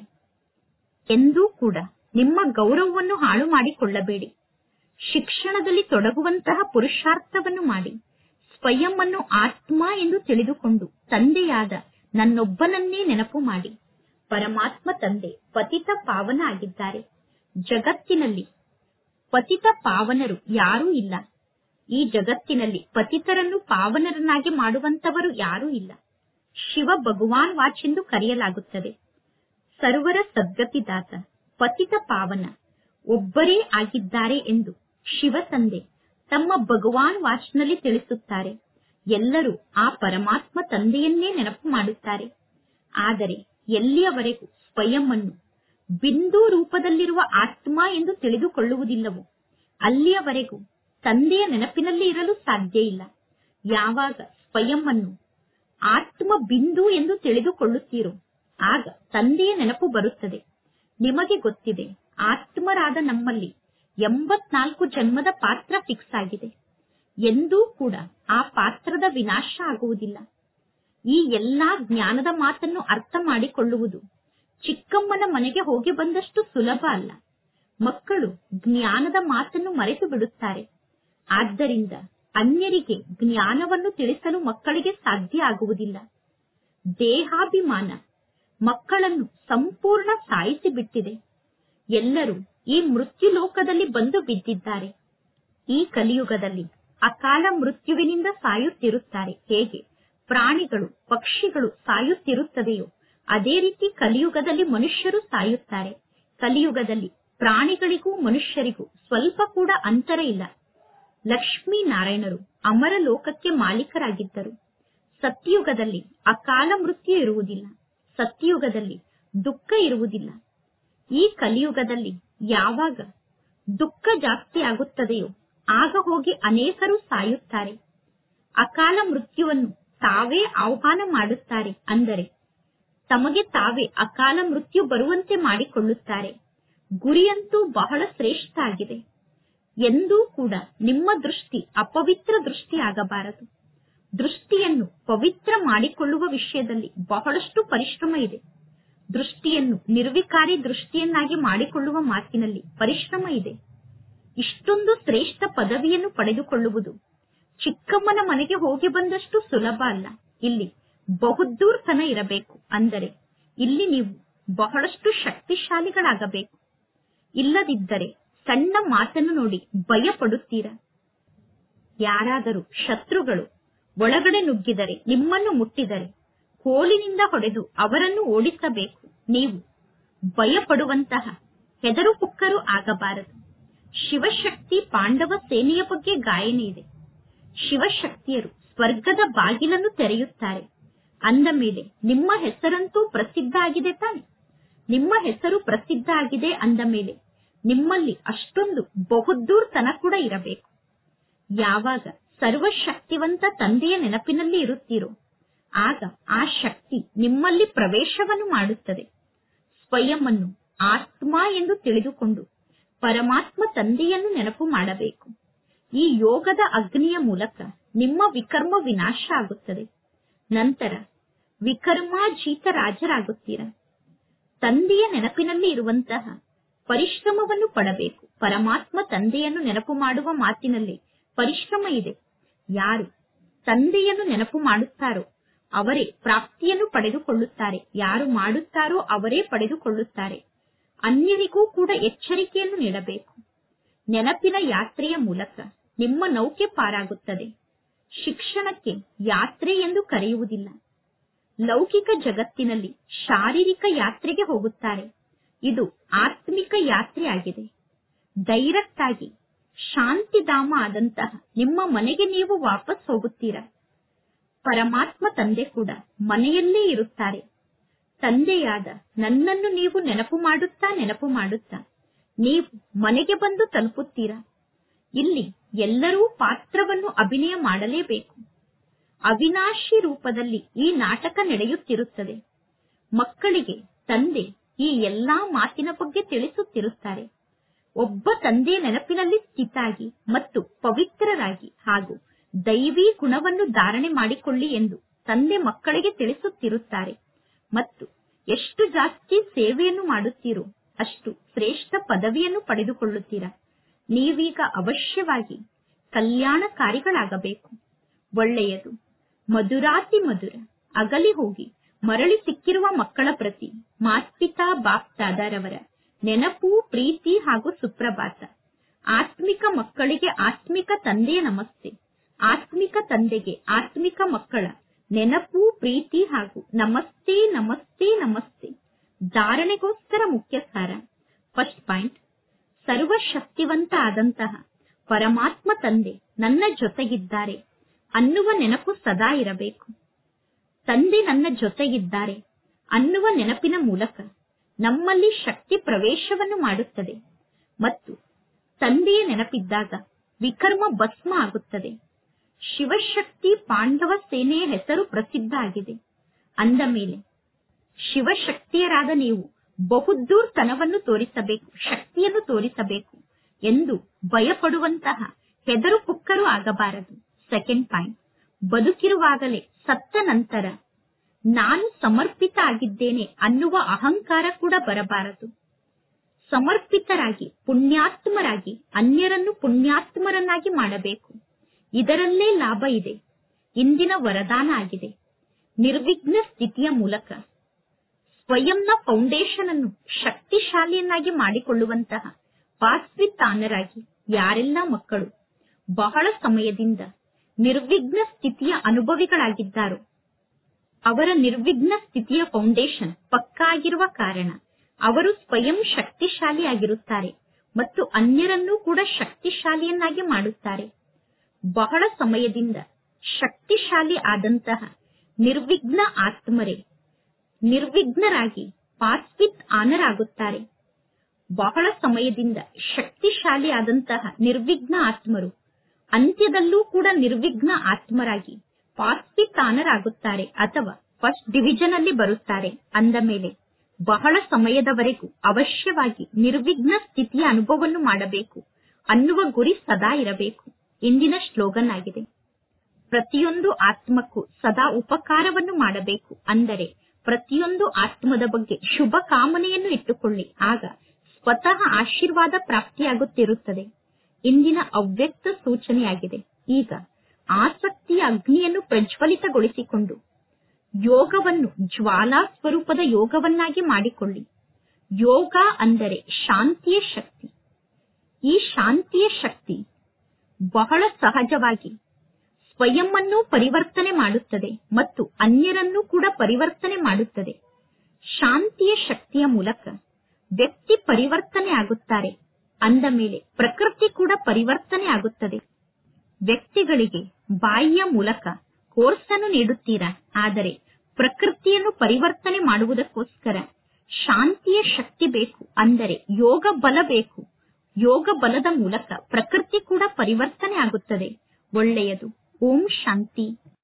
ಎಂದೂ ಕೂಡ ನಿಮ್ಮ ಗೌರವವನ್ನು ಹಾಳು ಮಾಡಿಕೊಳ್ಳಬೇಡಿ. ಶಿಕ್ಷಣದಲ್ಲಿ ತೊಡಗುವಂತಹ ಪುರುಷಾರ್ಥವನ್ನು ಮಾಡಿ ಸ್ವಯಂ ಅನ್ನು ಆತ್ಮ ಎಂದು ತಿಳಿದುಕೊಂಡು ತಂದೆಯಾದ ನನ್ನೊಬ್ಬನನ್ನೇ ನೆನಪು ಮಾಡಿ. ಪರಮಾತ್ಮ ತಂದೆ ಪತಿತ ಪಾವನ ಆಗಿದ್ದಾರೆ. ಜಗತ್ತಿನಲ್ಲಿ ಪತಿತ ಪಾವನರು ಯಾರೂ ಇಲ್ಲ. ಈ ಜಗತ್ತಿನಲ್ಲಿ ಪತಿತರನ್ನು ಪಾವನರನ್ನಾಗಿ ಮಾಡುವಂತವರು ಯಾರೂ ಇಲ್ಲ. ಶಿವ ಭಗವಾನ್ ವಾಚ್ ಎಂದು ಕರೆಯಲಾಗುತ್ತದೆ. ಸರ್ವರ ಸದ್ಗತಿದಾತ ಪತಿತ ಪಾವನ ಒಬ್ಬರೇ ಆಗಿದ್ದಾರೆ ಎಂದು ಶಿವ ತಂದೆ ತಮ್ಮ ಭಗವಾನ್ ವಾಚ್ನಲ್ಲಿ ತಿಳಿಸುತ್ತಾರೆ. ಎಲ್ಲರೂ ಆ ಪರಮಾತ್ಮ ತಂದೆಯನ್ನೇ ನೆನಪು ಮಾಡುತ್ತಾರೆ. ಆದರೆ ಎಲ್ಲಿಯವರೆಗೂ ಸ್ವಯಂ ಅನ್ನು ಬಿಂದು ರೂಪದಲ್ಲಿರುವ ಆತ್ಮ ಎಂದು ತಿಳಿದುಕೊಳ್ಳುವುದಿಲ್ಲವೋ ಅಲ್ಲಿಯವರೆಗೂ ತಂದೆಯ ನೆನಪಿನಲ್ಲಿ ಇರಲು ಸಾಧ್ಯ ಇಲ್ಲ. ಯಾವಾಗ ಸ್ವಯಂ ಅನ್ನು ಆತ್ಮ ಬಿಂದು ಎಂದು ತಿಳಿದುಕೊಳ್ಳುತ್ತೀರೋ ಆಗ ತಂದೆಯ ನೆನಪು ಬರುತ್ತದೆ. ನಿಮಗೆ ಗೊತ್ತಿದೆ, ಆತ್ಮರಾದ ನಮ್ಮಲ್ಲಿ ಎಂಬತ್ನಾಲ್ಕು ಜನ್ಮದ ಪಾತ್ರ ಫಿಕ್ಸ್ ಆಗಿದೆ. ಎಂದೂ ಕೂಡ ಆ ಪಾತ್ರದ ವಿನಾಶ ಆಗುವುದಿಲ್ಲ. ಈ ಎಲ್ಲಾ ಜ್ಞಾನದ ಮಾತನ್ನು ಅರ್ಥ ಮಾಡಿಕೊಳ್ಳುವುದು ಚಿಕ್ಕಮ್ಮನ ಮನೆಗೆ ಹೋಗಿ ಬಂದಷ್ಟು ಸುಲಭ ಅಲ್ಲ. ಮಕ್ಕಳು ಜ್ಞಾನದ ಮಾತನ್ನು ಮರೆತು ಬಿಡುತ್ತಾರೆ. ಆದ್ದರಿಂದ ಅನ್ಯರಿಗೆ ಜ್ಞಾನವನ್ನು ತಿಳಿಸಲು ಮಕ್ಕಳಿಗೆ ಸಾಧ್ಯ ಆಗುವುದಿಲ್ಲ. ದೇಹಾಭಿಮಾನ ಮಕ್ಕಳನ್ನು ಸಂಪೂರ್ಣ ಸಾಯಿಸಿ ಬಿಟ್ಟಿದೆ. ಎಲ್ಲರೂ ಈ ಮೃತ್ಯು ಲೋಕದಲ್ಲಿ ಬಂದು ಬಿದ್ದಿದ್ದಾರೆ. ಈ ಕಲಿಯುಗದಲ್ಲಿ ಅಕಾಲ ಮೃತ್ಯುವಿನಿಂದ ಸಾಯುತ್ತಿರುತ್ತಾರೆ. ಹೇಗೆ ಪ್ರಾಣಿಗಳು ಪಕ್ಷಿಗಳು ಸಾಯುತ್ತಿರುತ್ತದೆಯೋ ಅದೇ ರೀತಿ ಕಲಿಯುಗದಲ್ಲಿ ಮನುಷ್ಯರು ಸಾಯುತ್ತಾರೆ. ಕಲಿಯುಗದಲ್ಲಿ ಪ್ರಾಣಿಗಳಿಗೂ ಮನುಷ್ಯರಿಗೂ ಸ್ವಲ್ಪ ಕೂಡ ಅಂತರ ಇಲ್ಲ. ಲಕ್ಷ್ಮೀನಾರಾಯಣರು ಅಮರ ಲೋಕಕ್ಕೆ ಮಾಲೀಕರಾಗಿದ್ದರು. ಸತ್ಯುಗದಲ್ಲಿ ಅಕಾಲ ಮೃತ್ಯು ಇರುವುದಿಲ್ಲ. ಸತ್ಯುಗದಲ್ಲಿ ದುಃಖ ಇರುವುದಿಲ್ಲ. ಈ ಕಲಿಯುಗದಲ್ಲಿ ಯಾವಾಗ ದುಃಖ ಜಾಸ್ತಿ ಆಗುತ್ತದೆಯೋ ಆಗ ಹೋಗಿ ಅನೇಕರು ಸಾಯುತ್ತಾರೆ. ಅಕಾಲ ಮೃತ್ಯುವನ್ನು ತಾವೇ ಆಹ್ವಾನ ಮಾಡುತ್ತಾರೆ. ಅಂದರೆ ತಮಗೆ ತಾವೇ ಅಕಾಲ ಮೃತ್ಯು ಬರುವಂತೆ ಮಾಡಿಕೊಳ್ಳುತ್ತಾರೆ. ಗುರಿಯಂತೂ ಬಹಳ ಶ್ರೇಷ್ಠ ಆಗಿದೆ. ಎಂದೂ ಕೂಡ ನಿಮ್ಮ ದೃಷ್ಟಿ ಅಪವಿತ್ರ ದೃಷ್ಟಿ ಆಗಬಾರದು. ದೃಷ್ಟಿಯನ್ನು ಪವಿತ್ರ ಮಾಡಿಕೊಳ್ಳುವ ವಿಷಯದಲ್ಲಿ ಬಹಳಷ್ಟು ಪರಿಶ್ರಮ ಇದೆ. ದೃಷ್ಟಿಯನ್ನು ನಿರ್ವಿಕಾರಿ ದೃಷ್ಟಿಯನ್ನಾಗಿ ಮಾಡಿಕೊಳ್ಳುವ ಮಾತಿನಲ್ಲಿ ಪರಿಶ್ರಮ ಇದೆ. ಇಷ್ಟೊಂದು ಶ್ರೇಷ್ಠ ಪದವಿಯನ್ನು ಪಡೆದುಕೊಳ್ಳುವುದು ಚಿಕ್ಕಮ್ಮನ ಮನೆಗೆ ಹೋಗಿ ಬಂದಷ್ಟು ಸುಲಭ ಅಲ್ಲ. ಇಲ್ಲಿ ಬಹುದೂರ್ತನ ಇರಬೇಕು. ಅಂದರೆ ಇಲ್ಲಿ ನೀವು ಬಹಳಷ್ಟು ಶಕ್ತಿಶಾಲಿಗಳಾಗಬೇಕು. ಇಲ್ಲದಿದ್ದರೆ ಸಣ್ಣ ಮಾತನ್ನು ನೋಡಿ ಭಯ ಪಡುತ್ತೀರಾ. ಯಾರಾದರೂ ಶತ್ರುಗಳು ಒಳಗಡೆ ನುಗ್ಗಿದರೆ, ನಿಮ್ಮನ್ನು ಮುಟ್ಟಿದರೆ ಕೋಲಿನಿಂದ ಹೊಡೆದು ಅವರನ್ನು ಓಡಿಸಬೇಕು. ನೀವು ಭಯ ಪಡುವಂತಹ ಹೆದರು ಪುಕ್ಕರು ಆಗಬಾರದು. ಶಿವಶಕ್ತಿ ಪಾಂಡವ ಸೇನೆಯ ಬಗ್ಗೆ ಗಾಯನ ಇದೆ. ಶಿವಶಕ್ತಿಯರು ಸ್ವರ್ಗದ ಬಾಗಿಲನ್ನು ತೆರೆಯುತ್ತಾರೆ. ಅಂದ ಮೇಲೆ ನಿಮ್ಮ ಹೆಸರಂತೂ ಪ್ರಸಿದ್ಧ ಆಗಿದೆ ತಾನೆ. ನಿಮ್ಮ ಹೆಸರು ಪ್ರಸಿದ್ಧ ಆಗಿದೆ ಅಂದ ಮೇಲೆ ನಿಮ್ಮಲ್ಲಿ ಅಷ್ಟೊಂದು ಬಹುದೂರ್ತನ ಕೂಡ ಇರಬೇಕು. ಯಾವಾಗ ಸರ್ವಶಕ್ತಿವಂತ ತಂದೆಯ ನೆನಪಿನಲ್ಲಿ ಇರುತ್ತೀರೋ ಆಗ ಆ ಶಕ್ತಿ ನಿಮ್ಮಲ್ಲಿ ಪ್ರವೇಶವನ್ನು ಮಾಡುತ್ತದೆ. ಸ್ವಯಂವನ್ನು ಆತ್ಮ ಎಂದು ತಿಳಿದುಕೊಂಡು ಪರಮಾತ್ಮ ತಂದೆಯನ್ನು ನೆನಪು ಮಾಡಬೇಕು. ಈ ಯೋಗದ ಅಗ್ನಿಯ ಮೂಲಕ ನಿಮ್ಮ ವಿಕರ್ಮ ವಿನಾಶ ಆಗುತ್ತದೆ. ನಂತರ ವಿಕರ್ಮಾಜೀತ ರಾಜರಾಗುತ್ತೀರಾ. ತಂದೆಯ ನೆನಪಿನಲ್ಲಿ ಇರುವಂತಹ ಪರಿಶ್ರಮವನ್ನು ಪಡಬೇಕು. ಪರಮಾತ್ಮ ತಂದೆಯನ್ನು ನೆನಪು ಮಾಡುವ ಮಾತಿನಲ್ಲಿ ಪರಿಶ್ರಮ ಇದೆ. ಯಾರು ತಂದೆಯನ್ನು ನೆನಪು ಮಾಡುತ್ತಾರೋ ಅವರೇ ಪ್ರಾಪ್ತಿಯನ್ನು ಪಡೆದುಕೊಳ್ಳುತ್ತಾರೆ. ಯಾರು ಮಾಡುತ್ತಾರೋ ಅವರೇ ಪಡೆದುಕೊಳ್ಳುತ್ತಾರೆ. ಅನ್ಯರಿಗೂ ಕೂಡ ಎಚ್ಚರಿಕೆಯನ್ನು ನೀಡಬೇಕು. ನೆನಪಿನ ಯಾತ್ರೆಯ ಮೂಲಕ ನಿಮ್ಮ ನೌಕೆ ಪಾರಾಗುತ್ತದೆ. ಶಿಕ್ಷಣಕ್ಕೆ ಯಾತ್ರೆ ಎಂದು ಕರೆಯುವುದಿಲ್ಲ. ಲೌಕಿಕ ಜಗತ್ತಿನಲ್ಲಿ ಶಾರೀರಿಕ ಯಾತ್ರೆಗೆ ಹೋಗುತ್ತಾರೆ. ಇದು ಆತ್ಮಿಕ ಯಾತ್ರೆ ಆಗಿದೆ. ಡೈರೆಕ್ಟ್ ಆಗಿ ಶಾಂತಿಧಾಮ ಆದಂತಹ ನಿಮ್ಮ ಮನೆಗೆ ನೀವು ವಾಪಸ್ ಹೋಗುತ್ತೀರಾ. ಪರಮಾತ್ಮ ತಂದೆ ಕೂಡ ಮನೆಯಲ್ಲೇ ಇರುತ್ತಾರೆ. ತಂದೆಯಾದ ನನ್ನನ್ನು ನೀವು ನೆನಪು ಮಾಡುತ್ತಾ ನೆನಪು ಮಾಡುತ್ತಾ ನೀವು ಮನೆಗೆ ಬಂದು ತಲುಪುತ್ತೀರಾ. ಇಲ್ಲಿ ಎಲ್ಲರೂ ಪಾತ್ರವನ್ನು ಅಭಿನಯ ಮಾಡಲೇಬೇಕು. ಅವಿನಾಶಿ ರೂಪದಲ್ಲಿ ಈ ನಾಟಕ ನಡೆಯುತ್ತಿರುತ್ತದೆ. ಮಕ್ಕಳಿಗೆ ತಂದೆ ಈ ಎಲ್ಲಾ ಮಾತಿನ ಬಗ್ಗೆ ತಿಳಿಸುತ್ತಿರುತ್ತಾರೆ. ಒಬ್ಬ ತಂದೆಯ ನೆನಪಿನಲ್ಲಿ ಸ್ಥಿತಾಗಿ ಮತ್ತು ಪವಿತ್ರರಾಗಿ ಹಾಗೂ ದೈವಿ ಗುಣವನ್ನು ಧಾರಣೆ ಮಾಡಿಕೊಳ್ಳಿ ಎಂದು ತಂದೆ ಮಕ್ಕಳಿಗೆ ತಿಳಿಸುತ್ತಿರುತ್ತಾರೆ. ಮತ್ತು ಎಷ್ಟು ಜಾಸ್ತಿ ಸೇವೆಯನ್ನು ಮಾಡುತ್ತೀರೋ ಅಷ್ಟು ಶ್ರೇಷ್ಠ ಪದವಿಯನ್ನು ಪಡೆದುಕೊಳ್ಳುತ್ತೀರಾ. ನೀವೀಗ ಅವಶ್ಯವಾಗಿ ಕಲ್ಯಾಣಕಾರಿಗಳಾಗಬೇಕು. ಒಳ್ಳೆಯದು. ಮಧುರಾತಿ ಮಧುರ ಅಗಲಿ ಹೋಗಿ ಮರಳಿ ಸಿಕ್ಕಿರುವ ಮಕ್ಕಳ ಪ್ರತಿ ಮಾತ್ಪಿತಾ ಬಾಪ್ದಾದರವರ ನೆನಪು, ಪ್ರೀತಿ ಹಾಗೂ ಸುಪ್ರಭಾತ. ಆತ್ಮಿಕ ಮಕ್ಕಳಿಗೆ ಆತ್ಮಿಕ ತಂದೆಯ ನಮಸ್ತೆ. ಆತ್ಮಿಕ ತಂದೆಗೆ ಆತ್ಮಿಕ ಮಕ್ಕಳ ನೆನಪು, ಪ್ರೀತಿ ಹಾಗೂ ನಮಸ್ತೆ ನಮಸ್ತೆ ನಮಸ್ತೆ. ಧಾರಣೆಗೋಸ್ಕರ ಮುಖ್ಯ ಸಾರ. ಫಸ್ಟ್ ಪಾಯಿಂಟ್, ಸರ್ವಶಕ್ತಿವಂತ ಆದಂತಹ ಪರಮಾತ್ಮ ತಂದೆ ನನ್ನ ಜೊತೆಗಿದ್ದಾರೆ ಅನ್ನುವ ನೆನಪು ಸದಾ ಇರಬೇಕು. ತಂದೆ ನನ್ನ ಜೊತೆಗಿದ್ದಾರೆ ಅನ್ನುವ ನೆನಪಿನ ಮೂಲಕ ನಮ್ಮಲ್ಲಿ ಶಕ್ತಿ ಪ್ರವೇಶವನ್ನು ಮಾಡುತ್ತದೆ. ಮತ್ತು ತಂದೆಯ ನೆನಪಿದ್ದಾಗ ವಿಕರ್ಮ ಭಸ್ಮ ಆಗುತ್ತದೆ. ಶಿವಶಕ್ತಿ ಪಾಂಡವ ಸೇನೆಯ ಹೆಸರು ಪ್ರಸಿದ್ಧ ಆಗಿದೆ. ಅಂದ ಮೇಲೆ ಶಿವಶಕ್ತಿಯರಾದ ನೀವು ಬಹುದ್ದೂರ್ತನವನ್ನು ತೋರಿಸಬೇಕು, ಶಕ್ತಿಯನ್ನು ತೋರಿಸಬೇಕು ಎಂದು ಭಯಪಡುವಂತಹ ಹೆದರು ಪುಕ್ಕರು ಆಗಬಾರದು. ಸೆಕೆಂಡ್ ಪಾಯಿಂಟ್, ಬದುಕಿರುವಾಗಲೇ ಸತ್ತ ನಂತರ ನಾನು ಸಮರ್ಪಿತ ಆಗಿದ್ದೇನೆ ಅನ್ನುವ ಅಹಂಕಾರ ಕೂಡ ಬರಬಾರದು. ಸಮರ್ಪಿತರಾಗಿ ಪುಣ್ಯಾತ್ಮರಾಗಿ ಅನ್ಯರನ್ನು ಪುಣ್ಯಾತ್ಮರನ್ನಾಗಿ ಮಾಡಬೇಕು. ಇದರಲ್ಲೇ ಲಾಭ ಇದೆ. ಇಂದಿನ ವರದಾನ ಆಗಿದೆ. ನಿರ್ವಿಘ್ನ ಸ್ಥಿತಿಯ ಮೂಲಕ ಸ್ವಯಂನ ಫೌಂಡೇಶನ್ ಅನ್ನು ಶಕ್ತಿಶಾಲಿಯನ್ನಾಗಿ ಮಾಡಿಕೊಳ್ಳುವಂತಹ ಪಾಸ್ವಿತಾನರಾಗಿ ಯಾರೆಲ್ಲ ಮಕ್ಕಳು ಬಹಳ ಸಮಯದಿಂದ ನಿರ್ವಿಘ್ನ ಸ್ಥಿತಿಯ ಅನುಭವಿಗಳಾಗಿದ್ದಾರೋ ಅವರ ನಿರ್ವಿಘ್ನ ಸ್ಥಿತಿಯ ಫೌಂಡೇಶನ್ ಪಕ್ಕಾ ಆಗಿರುವ ಕಾರಣ ಅವರು ಸ್ವಯಂ ಶಕ್ತಿಶಾಲಿ ಆಗಿರುತ್ತಾರೆ ಮತ್ತು ಅನ್ಯರನ್ನೂ ಕೂಡ ಶಕ್ತಿಶಾಲಿಯನ್ನಾಗಿ ಮಾಡುತ್ತಾರೆ. ಬಹಳ ಸಮಯದಿಂದ ಶಕ್ತಿಶಾಲಿ ಆದಂತಹ ನಿರ್ವಿಘ್ನ ಆತ್ಮರೇ ನಿರ್ವಿಘ್ನರಾಗಿ ಪಾಸ್ವಿತ್ ಆನರಾಗುತ್ತಾರೆ. ಬಹಳ ಸಮಯದಿಂದ ಶಕ್ತಿಶಾಲಿ ಆದಂತಹ ನಿರ್ವಿಘ್ನ ಆತ್ಮರು ಅಂತ್ಯದಲ್ಲೂ ಕೂಡ ನಿರ್ವಿಘ್ನ ಆತ್ಮರಾಗಿ ಪಾಸ್ವಿತಾನರಾಗುತ್ತಾರೆ ಅಥವಾ ಫಸ್ಟ್ ಡಿವಿಷನ್ ಅಲ್ಲಿ ಬರುತ್ತಾರೆ. ಅಂದ ಮೇಲೆ ಬಹಳ ಸಮಯದವರೆಗೂ ಅವಶ್ಯವಾಗಿ ನಿರ್ವಿಘ್ನ ಸ್ಥಿತಿಯ ಅನುಭವವನ್ನು ಮಾಡಬೇಕು ಅನ್ನುವ ಗುರಿ ಸದಾ ಇರಬೇಕು. ಇಂದಿನ ಸ್ಲೋಗನ್ ಆಗಿದೆ, ಪ್ರತಿಯೊಂದು ಆತ್ಮಕ್ಕೂ ಸದಾ ಉಪಕಾರವನ್ನು ಮಾಡಬೇಕು. ಅಂದರೆ ಪ್ರತಿಯೊಂದು ಆತ್ಮದ ಬಗ್ಗೆ ಶುಭ ಕಾಮನೆಯನ್ನು ಇಟ್ಟುಕೊಳ್ಳಿ, ಆಗ ಸ್ವತಃ ಆಶೀರ್ವಾದ ಪ್ರಾಪ್ತಿಯಾಗುತ್ತಿರುತ್ತದೆ. ಇಂದಿನ ಅವ್ಯಕ್ತ ಸೂಚನೆಯಾಗಿದೆ. ಈಗ ಆಸಕ್ತಿಯ ಅಗ್ನಿಯನ್ನು ಪ್ರಜ್ವಲಿತಗೊಳಿಸಿಕೊಂಡು ಯೋಗವನ್ನು ಜ್ವಾಲಾ ಸ್ವರೂಪದ ಯೋಗವನ್ನಾಗಿ ಮಾಡಿಕೊಳ್ಳಿ. ಯೋಗ ಅಂದರೆ ಶಾಂತಿಯ ಶಕ್ತಿ. ಈ ಶಾಂತಿಯ ಶಕ್ತಿ ಬಹಳ ಸಹಜವಾಗಿ ಸ್ವಯಂವನ್ನು ಪರಿವರ್ತನೆ ಮಾಡುತ್ತದೆ ಮತ್ತು ಅನ್ಯರನ್ನೂ ಕೂಡ ಪರಿವರ್ತನೆ ಮಾಡುತ್ತದೆ. ಶಾಂತಿಯ ಶಕ್ತಿಯ ಮೂಲಕ ವ್ಯಕ್ತಿ ಪರಿವರ್ತನೆ ಆಗುತ್ತಾರೆ. ಅಂದ ಮೇಲೆ ಪ್ರಕೃತಿ ಕೂಡ ಪರಿವರ್ತನೆ ಆಗುತ್ತದೆ. ವ್ಯಕ್ತಿಗಳಿಗೆ ಬಾಯಿಯ ಮೂಲಕ ಕೋರ್ಸ್ ಅನ್ನು ನೀಡುತ್ತೀರಾ, ಆದರೆ ಪ್ರಕೃತಿಯನ್ನು ಪರಿವರ್ತನೆ ಮಾಡುವುದಕ್ಕೋಸ್ಕರ ಶಾಂತಿಯ ಶಕ್ತಿ ಬೇಕು. ಅಂದರೆ ಯೋಗ ಬಲ ಬೇಕು. ಯೋಗ ಬಲದ ಮೂಲಕ ಪ್ರಕೃತಿ ಕೂಡ ಪರಿವರ್ತನೆ ಆಗುತ್ತದೆ. ಒಳ್ಳೆಯದು. ಓಂ ಶಾಂತಿ.